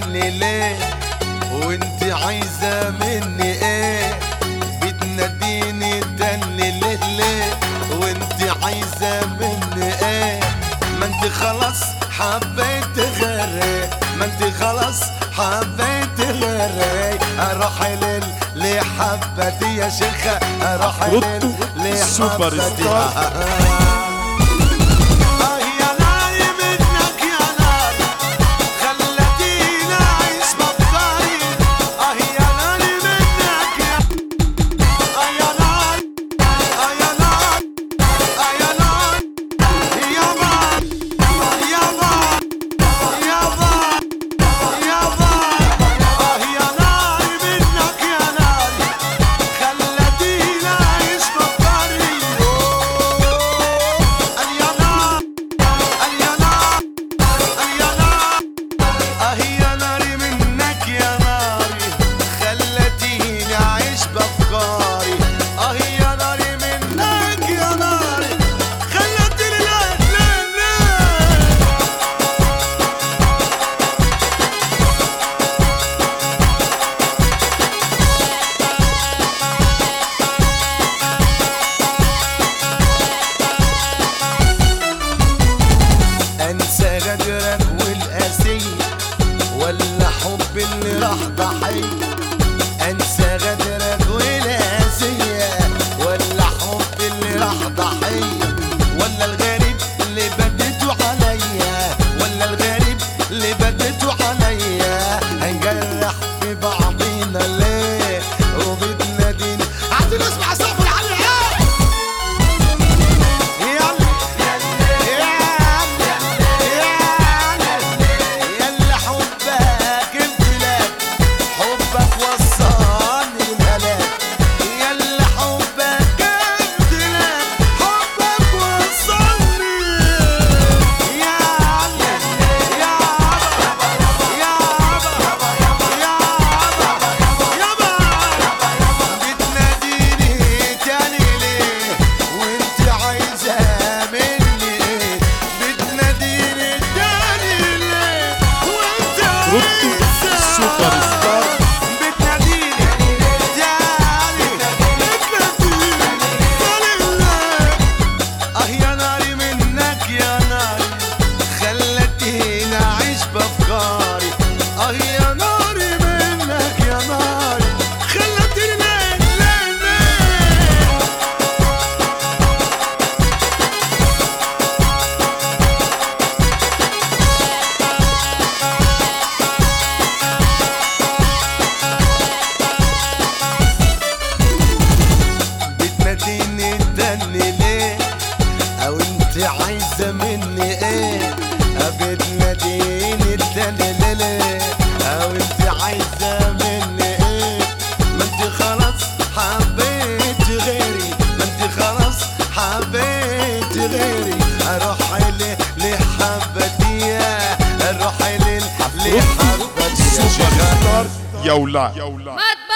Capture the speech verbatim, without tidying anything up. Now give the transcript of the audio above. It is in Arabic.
تاني ليه؟ وانت عايزة مني ايه؟ بتناديني تاني ليه ليه؟ وانت عايزة مني ايه؟ ما انت خلاص حبيت غيري، ما انت خلاص حبيت غيري. اروح لل لحبتي يا شيخة، اروح لل لحبتي. انسى غدرك والقاسية ولا حب اللي راح ضحية؟ انسى غدرك والقاسية ولا حب اللي راح ضحية؟ ولا الغريب اللي بديته عليا، ولا الغريب اللي بديته عليا؟ هنجرح في بعضينا ليه وبتنادينا؟ عايزين نسمع صوت العلي. عايزة مني ايه؟ بتناديني تاني ليه؟ او انت عايزة مني ايه؟ ما انت خلاص حبيت غيري، ما انت خلاص حبيت غيري. اروح لي لحبتي، اروح لي لحبتي يا شيخة يا ولاد.